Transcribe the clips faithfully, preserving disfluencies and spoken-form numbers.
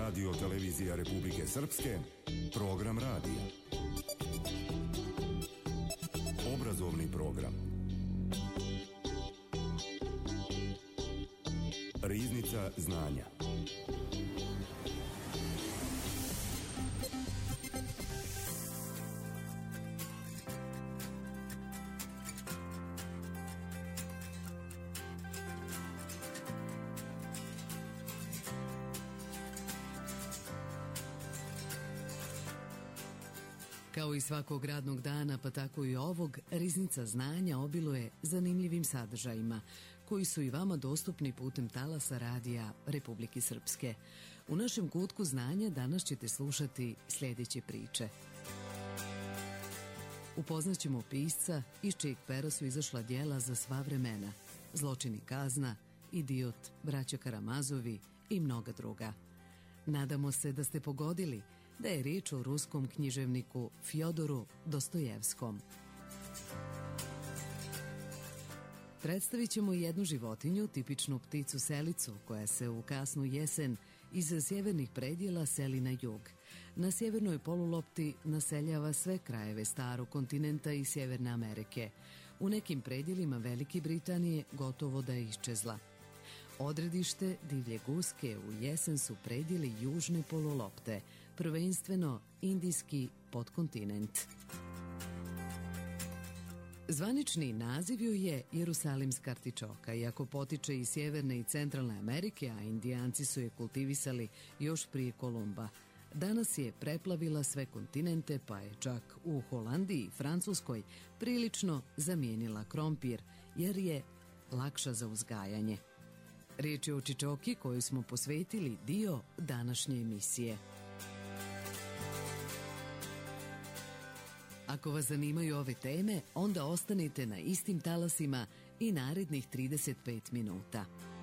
Radio televizija Republike Srpske, program radija. Obrazovni program. Riznica znanja. Kao i svakog radnog dana, pa tako i ovog, Riznica znanja obiluje zanimljivim sadržajima, koji su i vama dostupni putem talasa radija Republike Srpske. U našem kutku znanja danas ćete slušati sljedeće priče. Upoznaćemo pisca iz čijeg pera su izašla djela za sva vremena: Zločin i kazna, Idiot, Braća Karamazovi i mnoga druga. Nadamo se da ste pogodili da je riječ o ruskom književniku Fjodoru Dostojevskom. Predstavit ćemo jednu životinju, tipičnu pticu selicu, koja se u kasnu jesen iz sjevernih predjela seli na jug. Na sjevernoj polulopti naseljava sve krajeve starog kontinenta i Sjeverne Amerike. U nekim predjelima Velike Britanije gotovo da je iščezla. Odredište divlje guske u jesen su predjeli južne polulopte, prvenstveno indijski podkontinent. Zvanični naziv joj je jerusalimska artičoka, iako potiče iz Sjeverne i Centralne Amerike, a Indijanci su je kultivisali još prije Kolumba. Danas je preplavila sve kontinente, pa je čak u Holandiji i Francuskoj prilično zamijenila krompir, jer je lakša za uzgajanje. Riječ je o čičoki koju smo posvetili dio današnje emisije. Ako vas zanimaju ove teme, onda ostanite na istim talasima i narednih trideset pet minuta.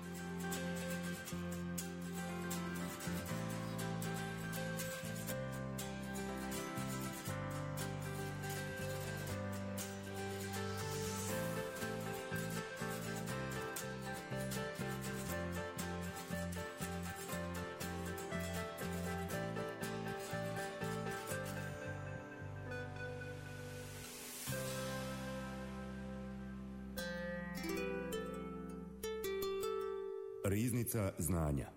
Riznica znanja.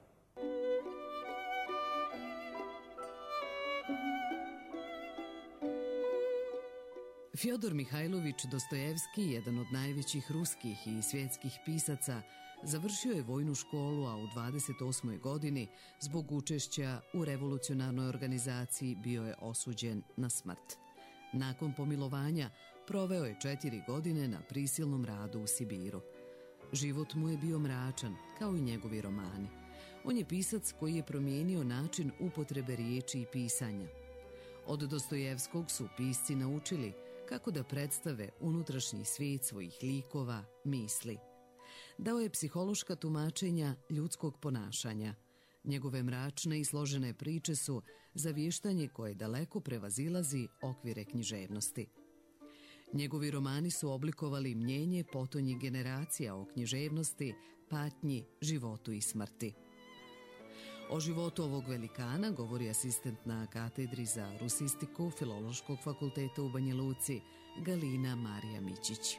Fjodor Mihajlović Dostojevski, jedan od najvećih ruskih i svjetskih pisaca, završio je vojnu školu, a u dvadeset osmoj godini zbog učešća u revolucionarnoj organizaciji bio je osuđen na smrt. Nakon pomilovanja proveo je četiri godine na prisilnom radu u Sibiru. Život mu je bio mračan, kao i njegovi romani. On je pisac koji je promijenio način upotrebe riječi i pisanja. Od Dostojevskog su pisci naučili kako da predstave unutrašnji svijet svojih likova, misli. Dao je psihološka tumačenja ljudskog ponašanja. Njegove mračne i složene priče su zavještanje koje daleko prevazilazi okvire književnosti. Njegovi romani su oblikovali mnjenje potonjih generacija o književnosti, patnji, životu i smrti. O životu ovog velikana govori asistent na katedri za rusistiku Filološkog fakulteta u Banja Luci, Galina Marija Mićić.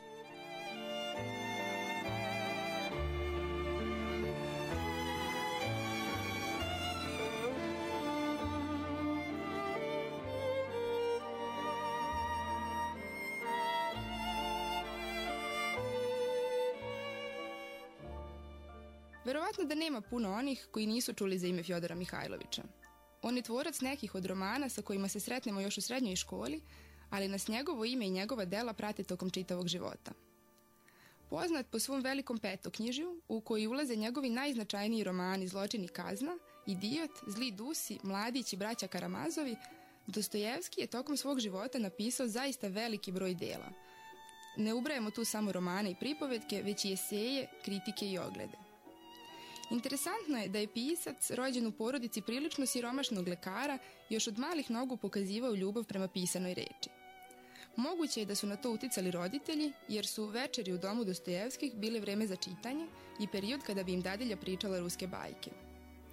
Verovatno da nema puno onih koji nisu čuli za ime Fjodora Mihajlovića. On je tvorac nekih od romana sa kojima se sretnemo još u srednjoj školi, ali nas njegovo ime i njegova dela prate tokom čitavog života. Poznat po svom velikom petoknjižju, u koji ulaze njegovi najznačajniji romani Zločin i kazna, Idiot, Zli Dusi, Mladić i Braća Karamazovi, Dostojevski je tokom svog života napisao zaista veliki broj dela. Ne ubrajamo tu samo romane i pripovetke, već i eseje, kritike i oglede. Interesantno je da je pisac, rođen u porodici prilično siromašnog lekara, još od malih nogu pokazivao ljubav prema pisanoj reči. Moguće je da su na to uticali roditelji, jer su večeri u domu Dostojevskih bile vreme za čitanje i period kada bi im dadilja pričala ruske bajke.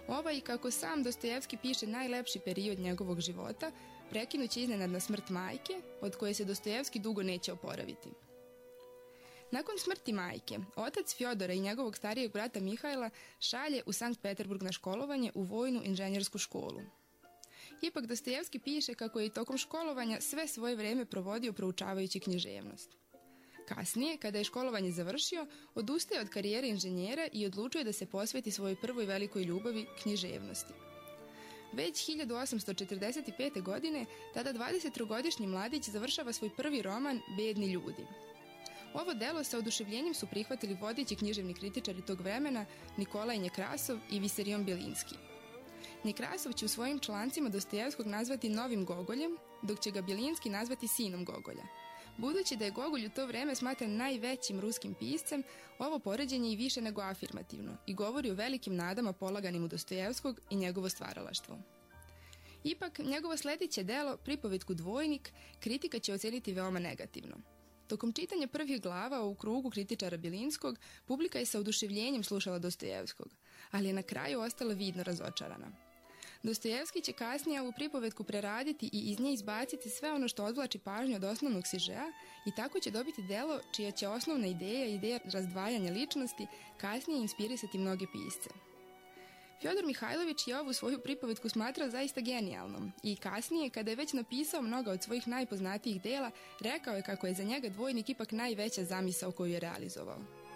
Ovaj, kako sam Dostojevski piše, najlepši period njegovog života prekinuće iznenadna smrt majke, od koje se Dostojevski dugo neće oporaviti. Nakon smrti majke, otac Fjodora i njegovog starijeg brata Mihajla šalje u Sankt Peterburg na školovanje u vojnu inženjersku školu. Ipak Dostojevski piše kako je i tokom školovanja sve svoje vreme provodio proučavajući književnost. Kasnije, kada je školovanje završio, odustaje od karijere inženjera i odlučuje da se posveti svojoj prvoj velikoj ljubavi, književnosti. Već hiljadu osamsto četrdeset pete. godine, tada dvadesettrogodišnji mladić završava svoj prvi roman Bedni ljudi. Ovo delo sa oduševljenjem su prihvatili vodeći književni kritičari tog vremena Nikolaj Njekrasov i Visarion Bjelinski. Njekrasov će u svojim člancima Dostojevskog nazvati novim Gogoljem, dok će ga Bjelinski nazvati sinom Gogolja. Budući da je Gogolj u to vreme smatran najvećim ruskim piscem, ovo poređenje je i više nego afirmativno i govori o velikim nadama polaganim u Dostojevskog i njegovo stvaralaštvo. Ipak, njegovo sljedeće delo, pripovetku Dvojnik, kritika će oceniti veoma negativno. Tokom čitanja prvih glava u krugu kritičara Bjelinskog, publika je sa oduševljenjem slušala Dostojevskog, ali je na kraju ostala vidno razočarana. Dostojevski će kasnije ovu pripovetku preraditi i iz nje izbaciti sve ono što odvlači pažnju od osnovnog sižea i tako će dobiti delo čija će osnovna ideja, ideja razdvajanja ličnosti, kasnije inspirisati mnoge pisce. Fjodor Mihajlović je ovu svoju pripovetku smatrao zaista genijalnom i kasnije, kada je već napisao mnoga od svojih najpoznatijih dela, rekao je kako je za njega Dvojnik ipak najveća zamisao koju je realizovao.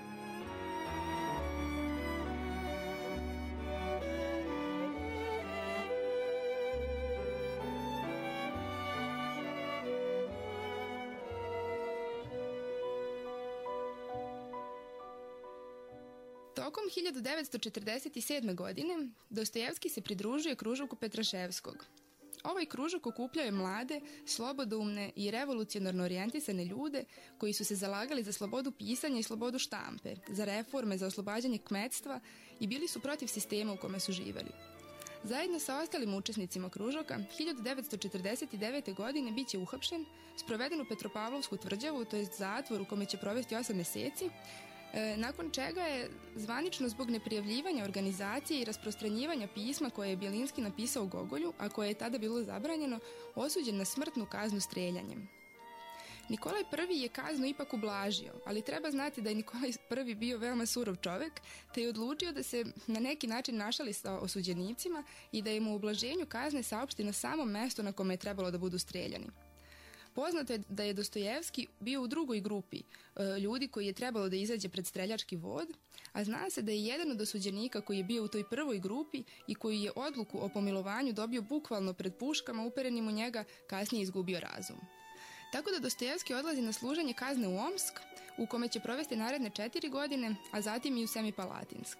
Tokom hiljadu devetsto četrdeset sedme. godine Dostojevski se pridružuje kružoku Petraševskog. Ovaj kružok okupljao je mlade, slobodoumne i revolucionarno orijentisane ljude koji su se zalagali za slobodu pisanja i slobodu štampe, za reforme, za oslobađanje kmetstva i bili su protiv sistema u kome su živeli. Zajedno sa ostalim učesnicima kružoka, hiljadu devetsto četrdeset devete. godine bit će uhapšen, sproveden u Petropavlovsku tvrđavu, to jest zatvor u kome će provesti osam meseci, nakon čega je zvanično zbog neprijavljivanja organizacije i rasprostranjivanja pisma koje je Bjelinski napisao Gogolju, a koje je tada bilo zabranjeno, osuđen na smrtnu kaznu streljanjem. Nikolaj I. je kaznu ipak ublažio, ali treba znati da je Nikolaj I. bio veoma surov čovek, te je odlučio da se na neki način našali sa osuđenicima i da im u ublaženju kazne saopšti na samom mestu na kome je trebalo da budu streljani. Poznato je da je Dostojevski bio u drugoj grupi e, ljudi koji je trebalo da izađe pred streljački vod, a zna se da je jedan od osuđenika koji je bio u toj prvoj grupi i koji je odluku o pomilovanju dobio bukvalno pred puškama uperenim u njega, kasnije izgubio razum. Tako da Dostojevski odlazi na služenje kazne u Omsk, u kome će provesti naredne četiri godine, a zatim i u Semipalatinsk.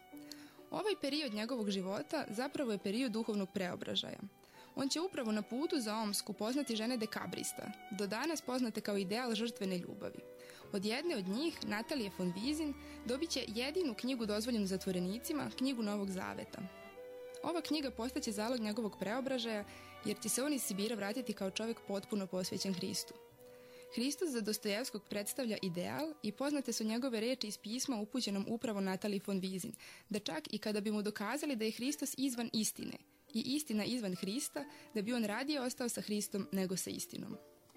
Ovaj period njegovog života zapravo je period duhovnog preobražaja. On će upravo na putu za Omsk upoznati žene dekabrista, do danas poznate kao ideal žrtvene ljubavi. Od jedne od njih, Natalije von Vizin, dobit će jedinu knjigu dozvoljenu zatvorenicima, knjigu Novog Zaveta. Ova knjiga postaće zalog njegovog preobražaja, jer će se on iz Sibira vratiti kao čovjek potpuno posvećen Hristu. Hristos za Dostojevskog predstavlja ideal i poznate su njegove reči iz pisma upućenom upravo Nataliji von Vizin, da čak i kada bi mu dokazali da je Hristos izvan istine i istina izvan Hrista, da bi on radije ostao sa Hristom nego sa istinom.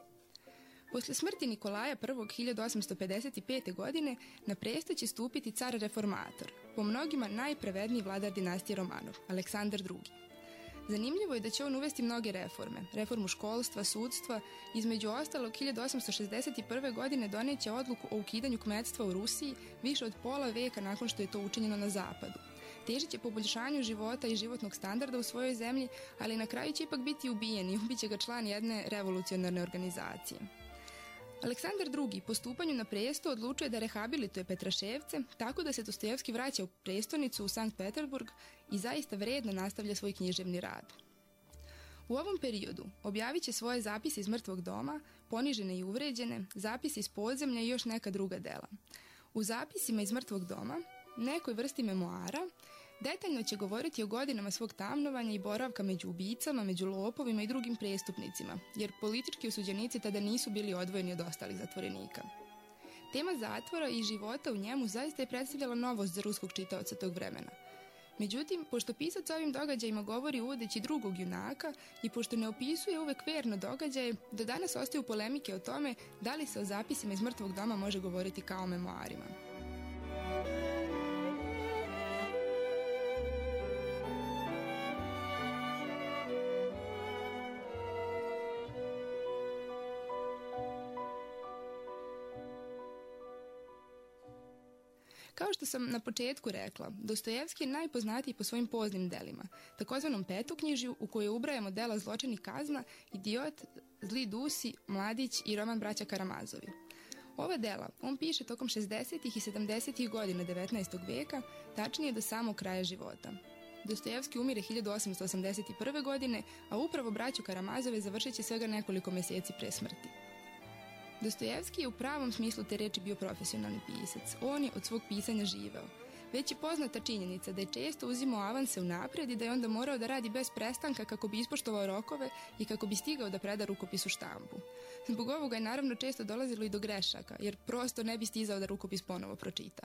Posle smrti Nikolaja I. hiljadu osamsto pedeset pete. godine na presto će stupiti car reformator, po mnogima najpravedniji vladar dinastije Romanov, Aleksandar drugi. Zanimljivo je da će on uvesti mnoge reforme, reformu školstva, sudstva, između ostalog hiljadu osamsto šezdeset prve. godine doneće odluku o ukidanju kmetstva u Rusiji više od pola veka nakon što je to učinjeno na zapadu. Težit će poboljšanju života i životnog standarda u svojoj zemlji, ali na kraju će ipak biti ubijen i ubiće ga član jedne revolucionarne organizacije. Aleksandar drugi. po stupanju na presto odlučuje da rehabilituje Petraševce, tako da se Dostojevski vraća u prestonicu u Sankt Peterburg i zaista vredno nastavlja svoj književni rad. U ovom periodu objavit će svoje zapise iz mrtvog doma, ponižene i uvređene, zapise iz podzemlja i još neka druga dela. U zapisima iz mrtvog doma, nekoj vrsti memoara, detaljno će govoriti o godinama svog tamnovanja i boravka među ubicama, među lopovima i drugim prestupnicima, jer politički osuđenici tada nisu bili odvojeni od ostalih zatvorenika. Tema zatvora i života u njemu zaista je predstavljala novost za ruskog čitaoca tog vremena. Međutim, pošto pisac ovim događajima govori uvodeći drugog junaka i pošto ne opisuje uvek verno događaje, do danas ostaju polemike o tome da li se o zapisima iz mrtvog doma može govoriti kao o memoarima. Kao što sam na početku rekla, Dostojevski je najpoznatiji po svojim poznim delima, takozvanom petoknjižju u kojoj ubrajamo dela Zločin i kazna, Idiot, Zli Dusi, Mladić i roman Braća Karamazovi. Ova dela on piše tokom šezdesetih i sedamdesetih godina devetnaestog veka, tačnije do samog kraja života. Dostojevski umire hiljadu osamsto osamdeset prve. godine, a upravo Braću Karamazove završit će svega nekoliko meseci pre smrti. Dostojevski je u pravom smislu te reči bio profesionalni pisac. On je od svog pisanja živeo. Već je poznata činjenica da je često uzimao avanse unapred i da je onda morao da radi bez prestanka kako bi ispoštovao rokove i kako bi stigao da preda rukopis u štampu. Zbog ovoga je naravno često dolazilo i do grešaka, jer prosto ne bi stizao da rukopis ponovo pročita.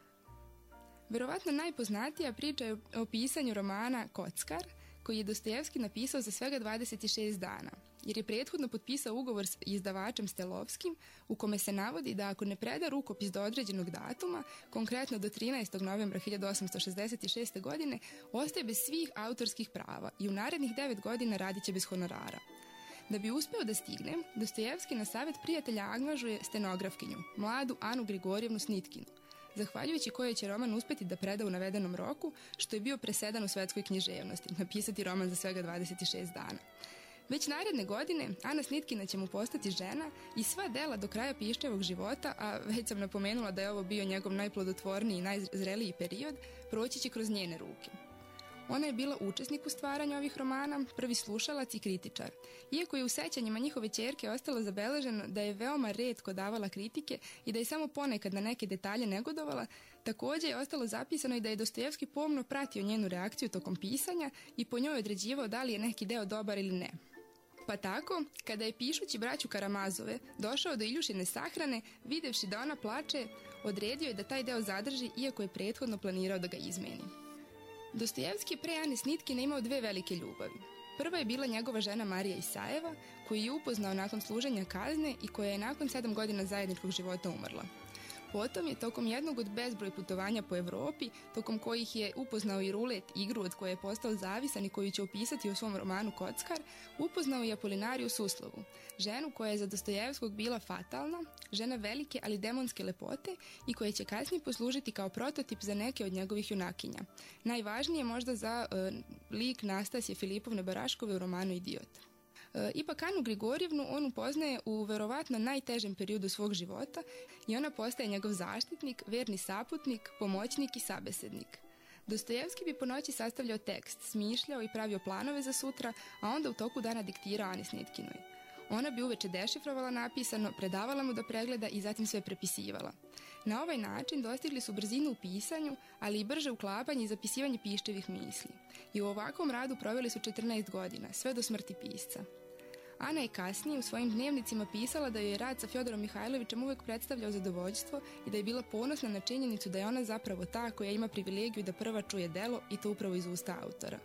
Verovatno najpoznatija priča je o pisanju romana Kockar, koji je Dostojevski napisao za svega dvadeset šest dana, jer je prethodno potpisao ugovor s izdavačem Stelovskim u kome se navodi da ako ne preda rukopis do određenog datuma, konkretno do trinaestog novembra hiljadu osamsto šezdeset šeste. godine, ostaje bez svih autorskih prava i u narednih devet godina radit će bez honorara. Da bi uspeo da stigne, Dostojevski na savjet prijatelja angažuje stenografkinju, mladu Anu Grigorjevnu Snitkinu, zahvaljujući kojoj će roman uspeti da preda u navedenom roku, što je bio presedan u svetskoj književnosti, napisati roman za svega dvadeset šest dana. Već naredne godine Ana Snitkina će mu postati žena i sva dela do kraja Piščevog života, a već sam napomenula da je ovo bio njegov najplodotvorniji i najzreliji period, proći će kroz njene ruke. Ona je bila učesnik u stvaranju ovih romana, prvi slušalac i kritičar. Iako je u sećanjima njihove ćerke ostalo zabeleženo da je veoma retko davala kritike i da je samo ponekad na neke detalje negodovala, također je ostalo zapisano i da je Dostojevski pomno pratio njenu reakciju tokom pisanja i po njoj određivao da li je neki deo dobar ili ne. Pa tako, kada je pišući Braću Karamazove došao do Iljušine sahrane, videvši da ona plače, odredio je da taj deo zadrži iako je prethodno planirao da ga izmeni. Dostojevski je pre Ane Snitkine imao dve velike ljubavi. Prva je bila njegova žena Marija Isajeva, koju je upoznao nakon služenja kazne i koja je nakon sedam godina zajedničkog života umrla. Potom je tokom jednog od bezbroj putovanja po Evropi, tokom kojih je upoznao i rulet, igru od koje je postao zavisan i koju će opisati u svom romanu Kockar, upoznao i Apolinariju Suslovu, ženu koja je za Dostojevskog bila fatalna, žena velike ali demonske lepote i koja će kasnije poslužiti kao prototip za neke od njegovih junakinja. Najvažnije možda za e, lik Nastasije Filipovne Baraškove u romanu Idiot. E, ipak Anu Grigorjevnu on upoznaje u verovatno najtežem periodu svog života i ona postaje njegov zaštitnik, verni saputnik, pomoćnik i sabesednik. Dostojevski bi po noći sastavljao tekst, smišljao i pravio planove za sutra, a onda u toku dana diktirao Ani Snitkinoj. Ona bi uveče dešifrovala napisano, predavala mu da pregleda i zatim sve prepisivala. Na ovaj način dostigli su brzinu u pisanju, ali i brže uklapanje i zapisivanje Piščevih misli. I u ovakvom radu proveli su četrnaest godina, sve do smrti pisca. Ana je kasnije u svojim dnevnicima pisala da joj je rad sa Fjodorom Mihajlovićem uvek predstavljao zadovoljstvo i da je bila ponosna na činjenicu da je ona zapravo ta koja ima privilegiju da prva čuje delo i to upravo iz usta autora.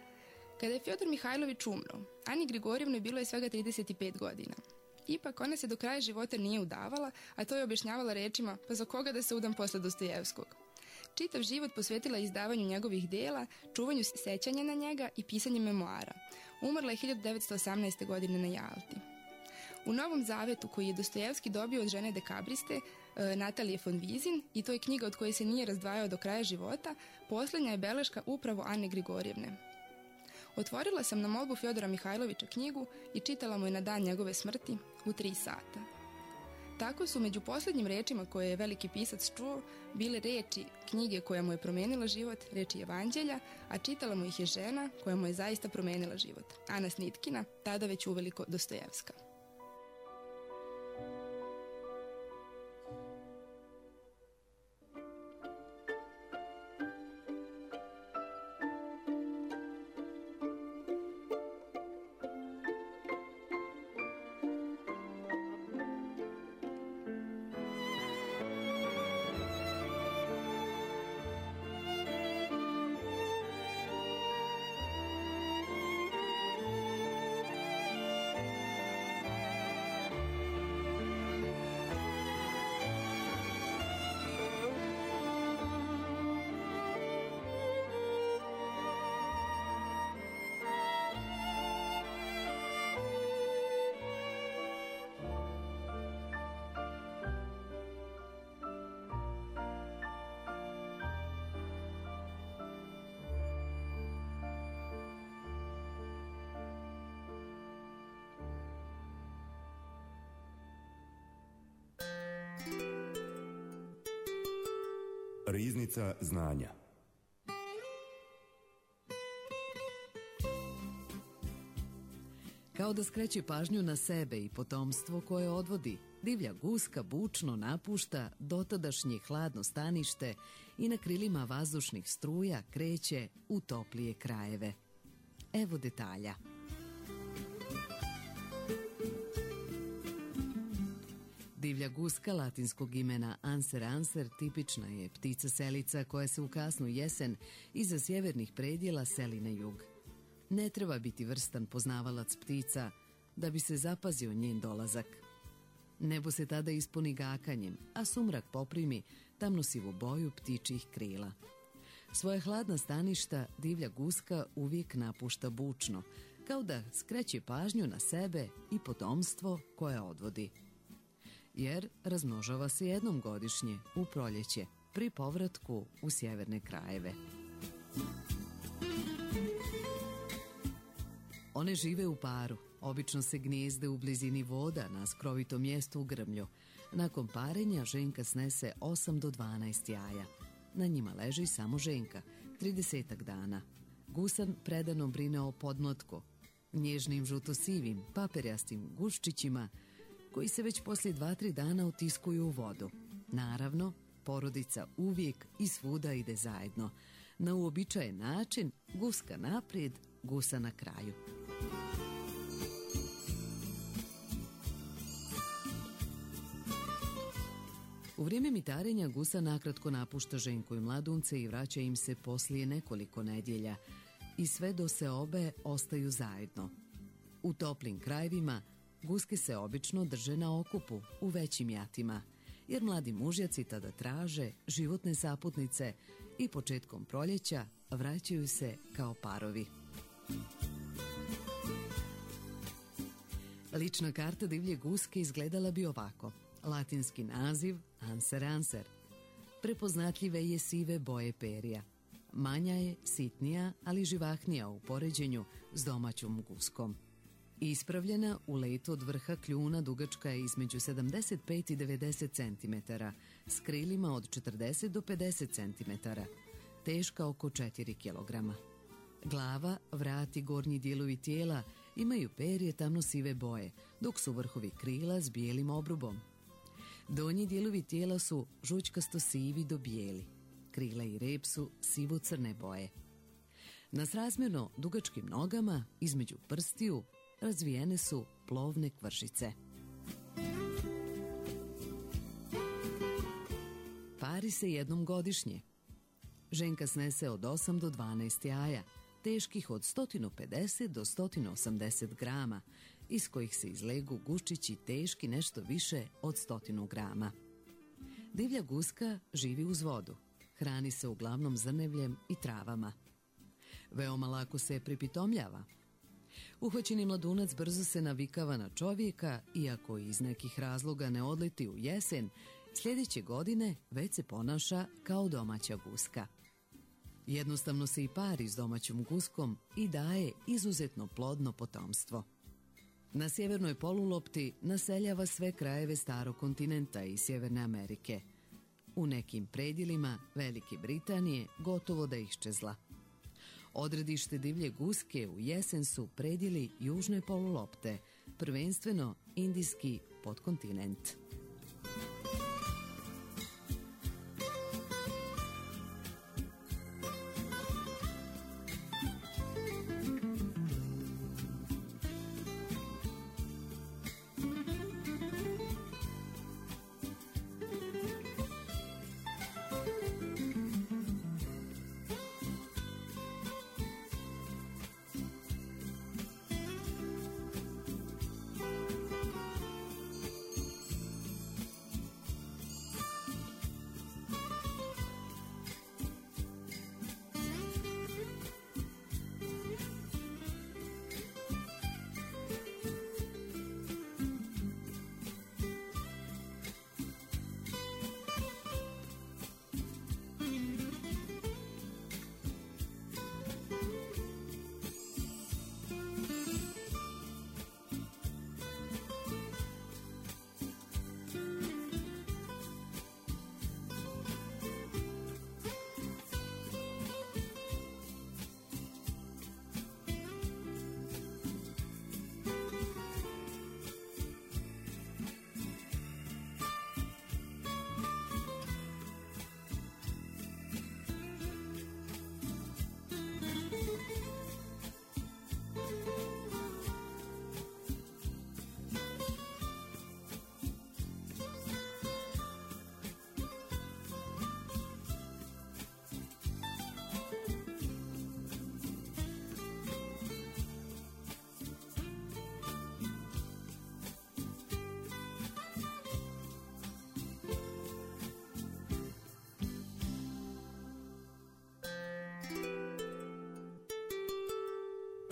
Kada je Fjodor Mihajlović umro, Ani Grigorjevnoj bilo je svega trideset pet godina. Ipak ona se do kraja života nije udavala, a to je objašnjavala rečima, pa za koga da se udam posle Dostojevskog. Čitav život posvetila izdavanju njegovih dela, čuvanju sećanja na njega i pisanju memoara. Umrla je hiljadu devetsto osamnaeste. godine na Jalti. U Novom zavetu koji je Dostojevski dobio od žene dekabriste, Natalije von Vizin, i to je knjiga od koje se nije razdvajao do kraja života, posljednja je beleška upravo Ane Grigorjevne. Otvorila sam na molbu Fjodora Mihajlovića knjigu i čitala mu je na dan njegove smrti u tri sata. Tako su među posljednjim rečima koje je veliki pisac čuo bile reči knjige koja mu je promenila život, reči Evanđelja, a čitala mu ih je žena koja mu je zaista promenila život, Ana Snitkina, tada već uveliko Dostojevska. Riznica znanja. Kao da skreće pažnju na sebe i potomstvo koje odvodi, divlja guska bučno napušta dotadašnje hladno stanište i na krilima vazdušnih struja kreće u toplije krajeve. Evo detalja. Divlja guska latinskog imena Anser anser tipična je ptica selica koja se u kasnu jesen iza sjevernih predjela seli na jug. Ne treba biti vrstan poznavalac ptica da bi se zapazio njen dolazak. Nebo se tada ispuni gakanjem, a sumrak poprimi tamnosivu boju ptičjih krila. Svoje hladna staništa divlja guska uvijek napušta bučno, kao da skreće pažnju na sebe i potomstvo koje odvodi. Jer razmnožava se jednom godišnje, u proljeće, pri povratku u sjeverne krajeve. One žive u paru, obično se gnijezde u blizini voda na skrovitom mjestu u grmlju. Nakon parenja ženka snese osam do dvanaest jaja. Na njima leži samo ženka, tridesetak dana. Gusan predano brine o podmlatku, nježnim žuto-sivim, paperjastim guščićima, koji se već poslije dva tri dana utiskuju u vodu. Naravno, porodica uvijek i svuda ide zajedno. Na uobičajen način, guska naprijed, gusa na kraju. U vrijeme mitarenja gusa nakratko napušta ženku i mladunce i vraća im se poslije nekoliko nedjelja i sve do se obe ostaju zajedno. U toplim krajevima guske se obično drže na okupu u većim jatima, jer mladi mužjaci tada traže životne saputnice i početkom proljeća vraćaju se kao parovi. Lična karta divlje guske izgledala bi ovako. Latinski naziv Anser anser. Prepoznatljive je sive boje perja. Manja je, sitnija, ali živahnija u poređenju s domaćom guskom. Ispravljena u letu od vrha kljuna dugačka je između sedamdeset pet i devedeset centimetara, s krilima od četrdeset do pedeset centimetara, teška oko četiri kilograma. Glava, vrat i gornji dijelovi tijela imaju perje tamno-sive boje, dok su vrhovi krila s bijelim obrubom. Donji dijelovi tijela su žućkasto-sivi do bijeli. Krila i rep su sivo-crne boje. Na srazmjerno dugačkim nogama, između prstiju, razvijene su plovne kvršice. Pari se jednom godišnje. Ženka snese od osam do dvanaest jaja, teških od sto pedeset do sto osamdeset grama, iz kojih se izlegu guščići teški nešto više od stotinu grama. Divlja guska živi uz vodu. Hrani se uglavnom zrnevljem i travama. Veoma lako se pripitomljava. Uhvaćeni mladunac brzo se navikava na čovjeka, iako iz nekih razloga ne odleti u jesen, sljedeće godine već se ponaša kao domaća guska. Jednostavno se i pari s domaćom guskom i daje izuzetno plodno potomstvo. Na sjevernoj polulopti naseljava sve krajeve starog kontinenta i Sjeverne Amerike. U nekim predjelima Velike Britanije gotovo da iščezla. Odredište divlje guske u jesen su predjeli južne polulopte, prvenstveno indijski podkontinent.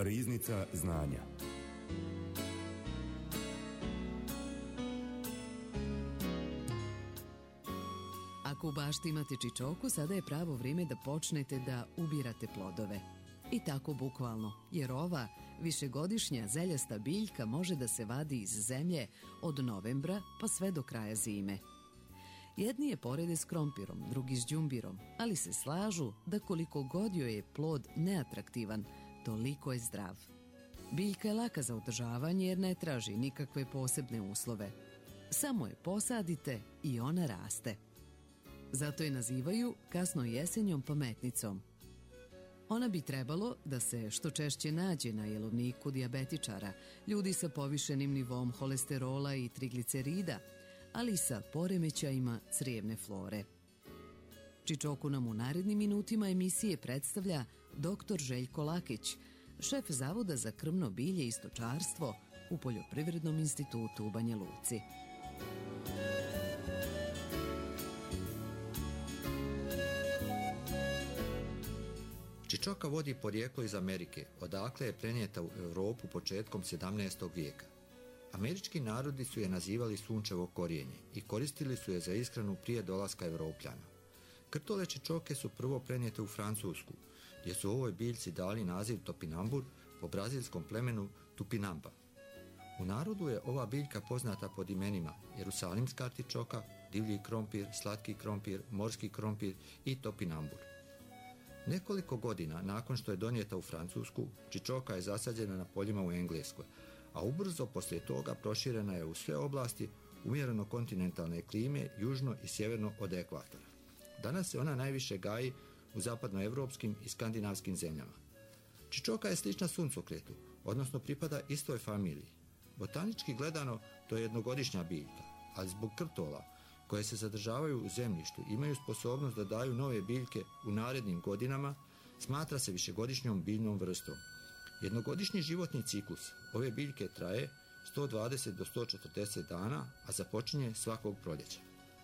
Riznica znanja. Ako u bašti imate čičoku, sada je pravo vrijeme da počnete da ubirate plodove. I tako bukvalno, jer ova višegodišnja zeljasta biljka može da se vadi iz zemlje od novembra pa sve do kraja zime. Jedni je porede s krompirom, drugi s đumbirom, ali se slažu da koliko god joj je plod neatraktivan, toliko je zdrav. Biljka je laka za održavanje jer ne traži nikakve posebne uslove. Samo je posadite i ona raste. Zato je nazivaju kasno jesenjom pametnicom. Ona bi trebalo da se što češće nađe na jelovniku dijabetičara, ljudi sa povišenim nivom holesterola i triglicerida, ali i sa poremećajima crijevne flore. Čičoku nam u narednim minutima emisije predstavlja doktor Željko Lakić, šef Zavoda za krmno bilje i stočarstvo u Poljoprivrednom institutu u Banja Luci. Čičoka vodi porijeklo iz Amerike, odakle je prenijeta u Europu početkom sedamnaestog vijeka. Američki narodi su je nazivali sunčevo korijenje i koristili su je za ishranu prije dolaska Evropljana. Krtole čičoke su prvo prenijete u Francusku, gdje su ovoj biljci dali naziv topinambur po brazilskom plemenu Tupinamba. U narodu je ova biljka poznata pod imenima jerusalimska artičoka, divlji krompir, slatki krompir, morski krompir i topinambur. Nekoliko godina nakon što je donijeta u Francusku, čičoka je zasađena na poljima u Engleskoj, a ubrzo poslije toga proširena je u sve oblasti umjereno kontinentalne klime južno i sjeverno od ekvatora. Danas se ona najviše gaji u zapadnoevropskim i skandinavskim zemljama. Čičoka je slična suncokretu, odnosno pripada istoj familiji. Botanički gledano to je jednogodišnja biljka, ali zbog krtola koje se zadržavaju u zemljištu imaju sposobnost da daju nove biljke u narednim godinama, smatra se višegodišnjom biljnom vrstom. Jednogodišnji životni ciklus ove biljke traje sto dvadeset do sto četrdeset dana, a započinje svakog proljeća.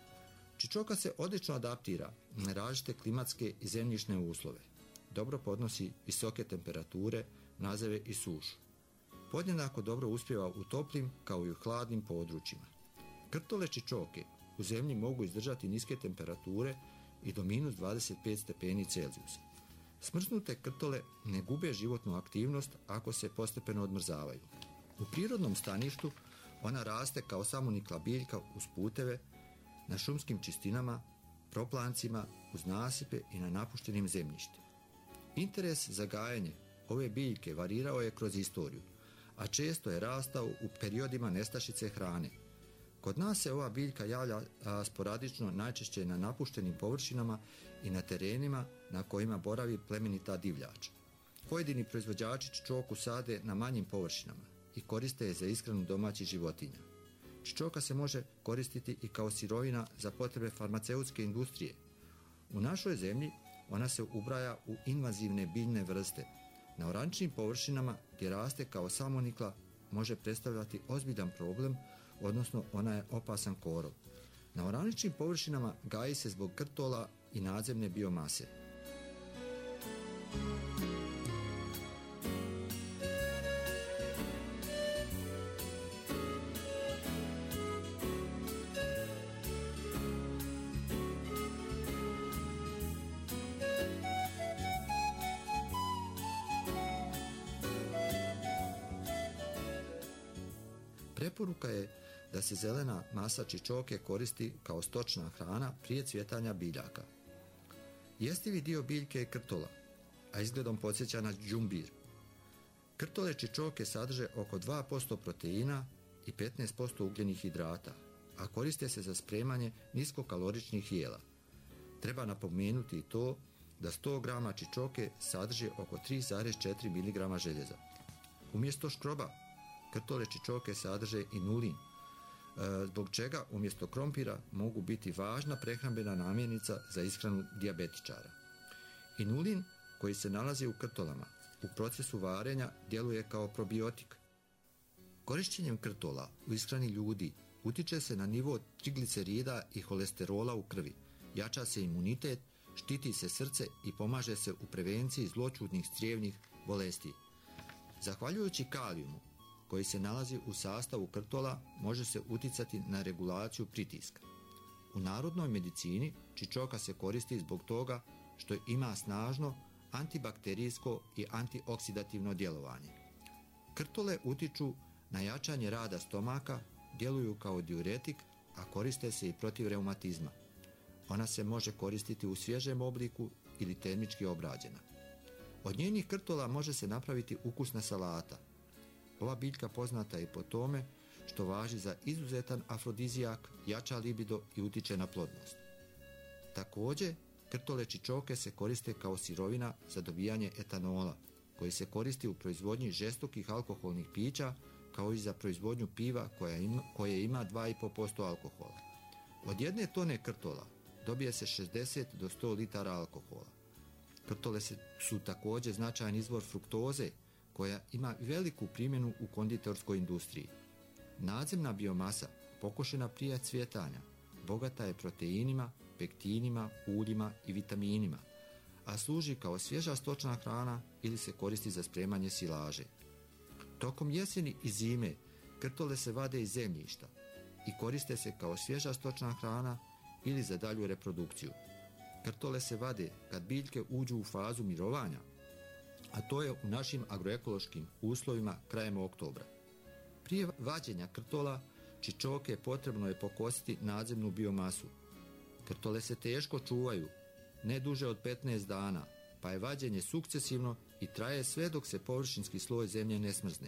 Čičoka se odlično adaptira na različite klimatske i zemljišne uslove. Dobro podnosi visoke temperature, nazeve i sušu. Podjednako dobro uspijeva u toplim kao i u hladnim područjima. Krtole čičoke u zemlji mogu izdržati niske temperature i do minus dvadeset pet stepeni Celzijusa. Smrznute krtole ne gube životnu aktivnost ako se postepeno odmrzavaju. U prirodnom staništu ona raste kao samonikla biljka uz puteve, na šumskim čistinama, proplancima, uz nasipe i na napuštenim zemljištima. Interes za gajanje ove biljke varirao je kroz istoriju, a često je rastao u periodima nestašice hrane. Kod nas se ova biljka javlja a, sporadično najčešće na napuštenim površinama i na terenima na kojima boravi plemenita divljač. Pojedini proizvođači čičoku sade na manjim površinama i koriste je za ishranu domaćih životinja. Čičoka se može koristiti i kao sirovina za potrebe farmaceutske industrije. U našoj zemlji ona se ubraja u invazivne biljne vrste. Na orančnim površinama gdje raste kao samonikla može predstavljati ozbiljan problem, odnosno ona je opasan korov. Na oraničnim površinama gaji se zbog krtola i nadzemne biomase. Preporuka je da se zelena masa čičoke koristi kao stočna hrana prije cvjetanja biljaka. Jestivi dio biljke je krtola, a izgledom podsjeća na đumbir. Krtole čičoke sadrže oko dva posto proteina i petnaest posto ugljenih hidrata, a koriste se za spremanje niskokaloričnih jela. Treba napomenuti i to da sto grama čičoke sadrži oko tri zarez četiri miligrama željeza. Umjesto škroba, krtole čičoke sadrže inulin, zbog čega umjesto krompira mogu biti važna prehrambena namirnica za ishranu dijabetičara. Inulin, koji se nalazi u krtolama, u procesu varenja djeluje kao probiotik. Korišćenjem krtola u ishrani ljudi utiče se na nivo triglicerida i holesterola u krvi, jača se imunitet, štiti se srce i pomaže se u prevenciji zloćudnih crijevnih bolesti. Zahvaljujući kalijumu, koji se nalazi u sastavu krtola, može se uticati na regulaciju pritiska. U narodnoj medicini čičoka se koristi zbog toga što ima snažno antibakterijsko i antioksidativno djelovanje. Krtole utiču na jačanje rada stomaka, djeluju kao diuretik, a koriste se i protiv reumatizma. Ona se može koristiti u svježem obliku ili termički obrađena. Od njenih krtola može se napraviti ukusna salata. Ova biljka poznata je po tome što važi za izuzetan afrodizijak, jača libido i utiče na plodnost. Također, krtole čičoke se koriste kao sirovina za dobijanje etanola, koji se koristi u proizvodnji žestokih alkoholnih pića, kao i za proizvodnju piva koja ima, koje ima dva i pol posto alkohola. Od jedne tone krtola dobije se šezdeset do sto litara alkohola. Krtole su također značajan izvor fruktoze, koja ima veliku primjenu u konditorskoj industriji. Nadzemna biomasa, pokošena prije cvjetanja, bogata je proteinima, pektinima, uljima i vitaminima, a služi kao svježa stočna hrana ili se koristi za spremanje silaže. Tokom jeseni i zime krtole se vade iz zemljišta i koriste se kao svježa stočna hrana ili za dalju reprodukciju. Krtole se vade kad biljke uđu u fazu mirovanja, a to je u našim agroekološkim uslovima krajem oktobra. Prije vađenja krtola čičoke potrebno je pokositi nadzemnu biomasu. Krtole se teško čuvaju, ne duže od petnaest dana, pa je vađenje sukcesivno i traje sve dok se površinski sloj zemlje ne smrzne.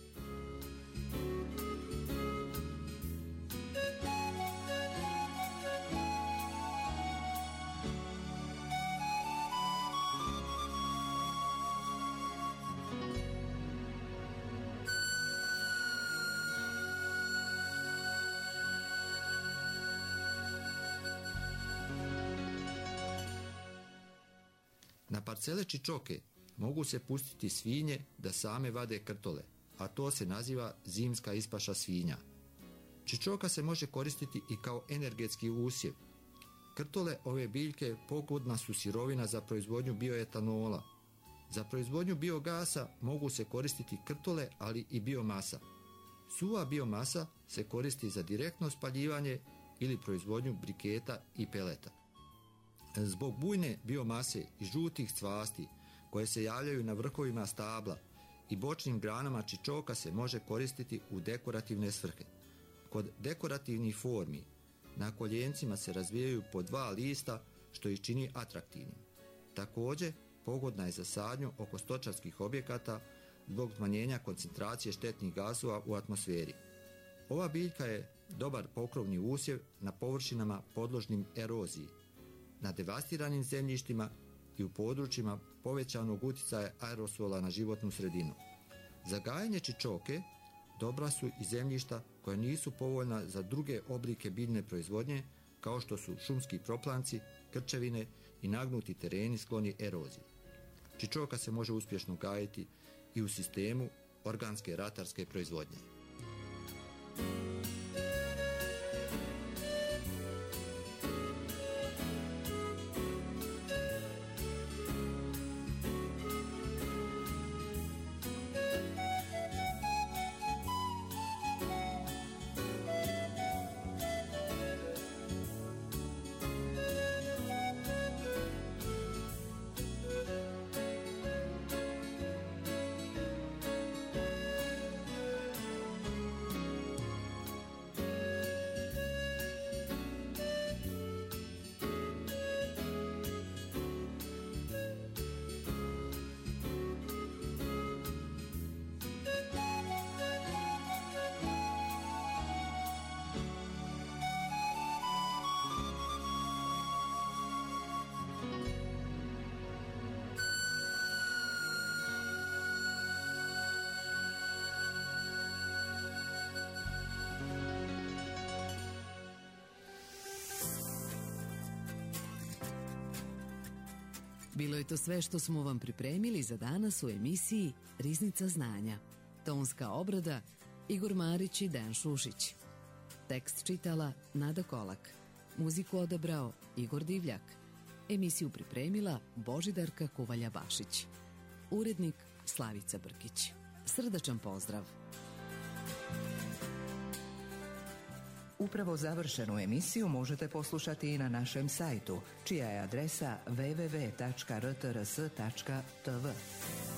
Na parcele čičoke mogu se pustiti svinje da same vade krtole, a to se naziva zimska ispaša svinja. Čičoka se može koristiti i kao energetski usjev. Krtole ove biljke pogodna su sirovina za proizvodnju bioetanola. Za proizvodnju biogasa mogu se koristiti krtole, ali i biomasa. Suva biomasa se koristi za direktno spaljivanje ili proizvodnju briketa i peleta. Zbog bujne biomase i žutih cvasti koje se javljaju na vrhovima stabla i bočnim granama čičoka se može koristiti u dekorativne svrhe. Kod dekorativnih formi na koljencima se razvijaju po dva lista, što ih čini atraktivnim. Također, pogodna je za sadnju oko stočarskih objekata zbog smanjenja koncentracije štetnih gasova u atmosferi. Ova biljka je dobar pokrovni usjev na površinama podložnim eroziji, na devastiranim zemljištima i u područjima povećanog utjecaja aerosola na životnu sredinu. Za gajenje čičoke dobra su i zemljišta koja nisu povoljna za druge oblike biljne proizvodnje, kao što su šumski proplanci, krčevine i nagnuti tereni skloni eroziji. Čičoka se može uspješno gajiti i u sistemu organske ratarske proizvodnje. Bilo je to sve što smo vam pripremili za danas u emisiji Riznica znanja. Tonska obrada Igor Marić i Dejan Šušić. Tekst čitala Nada Kolak. Muziku odabrao Igor Divljak. Emisiju pripremila Božidarka Kovalja-Bašić. Urednik Slavica Brkić. Srdačan pozdrav! Upravo završenu emisiju možete poslušati i na našem sajtu, čija je adresa w w w tačka r t r s tačka t v.